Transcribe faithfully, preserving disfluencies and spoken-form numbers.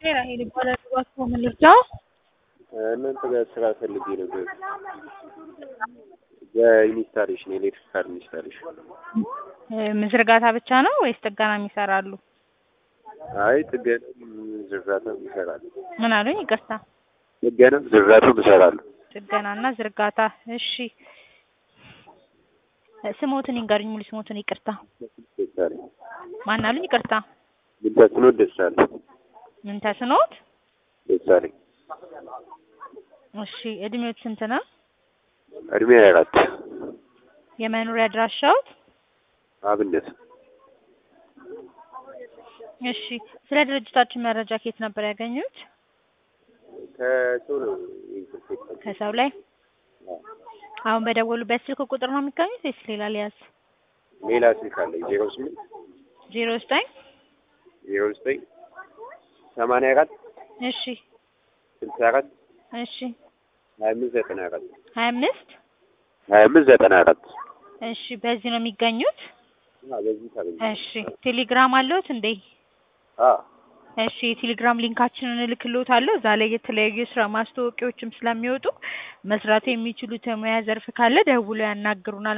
ራሄል ይባላል። እባክዎ ምን ልርዳው? እናንተ ጋር ስራ ፈልጌ ነበር። የኢንስታሌሽን የኤሌክትሪካል ኢንስታሌሽን። ምን ዝርጋታ ብቻ ነው ወይስ ጥገናም ይሰራሉ? አይ ጥገናም ዝርጋታም ይሰራሉ። ምን አሉኝ? ይቅርታ። ጥገናም ዝርጋታም ይሰራሉ። ጥገናና ዝርጋታ። እሺ ስሞትን ይንገሩኝ፣ ሙሉ ስሞትን። ይቅርታ። ደሳለኝ። ማን አሉኝ? ይቅርታ። ምን ተስኖት ደሳለኝ። ምን ተስኖት ደሳለኝ። እሺ እድሜዎት ስንት ነው? እድሜ ሃያ አራት የመኖሪያ አድራሻዎት? አብነት። እሺ ስለ ድርጅታችን መረጃ ከየት ነበር ያገኙት? ከሰው ነው። ከሰው ላይ። አሁን በደወሉበት ስልክ ቁጥር ነው የሚገኙት ወይስ ሌላ ሊያዝ? ሌላ ስልክ አለኝ። ዜሮ ስምንት ዜሮ ዘጠኝ ዜሮ ዘጠኝ ሰማንያ አራት እሺ ስልሳ አራት እሺ ሀያ አምስት ዘጠና አራት ሀያ አምስት ሀያ አምስት ዘጠና አራት እሺ በዚህ ነው የሚገኙት? አዎ በዚህ ታዲያ። እሺ ቴሌግራም አለዎት እንዴ? አዎ እሺ የቴሌግራም ሊንካችንን እልክልዎታለሁ። እዛ ላይ የተለያዩ የስራ ማስታወቂያዎችም ስለሚወጡ መስራት የሚችሉት የሙያ ዘርፍ ካለ ደውለው ያናግሩናል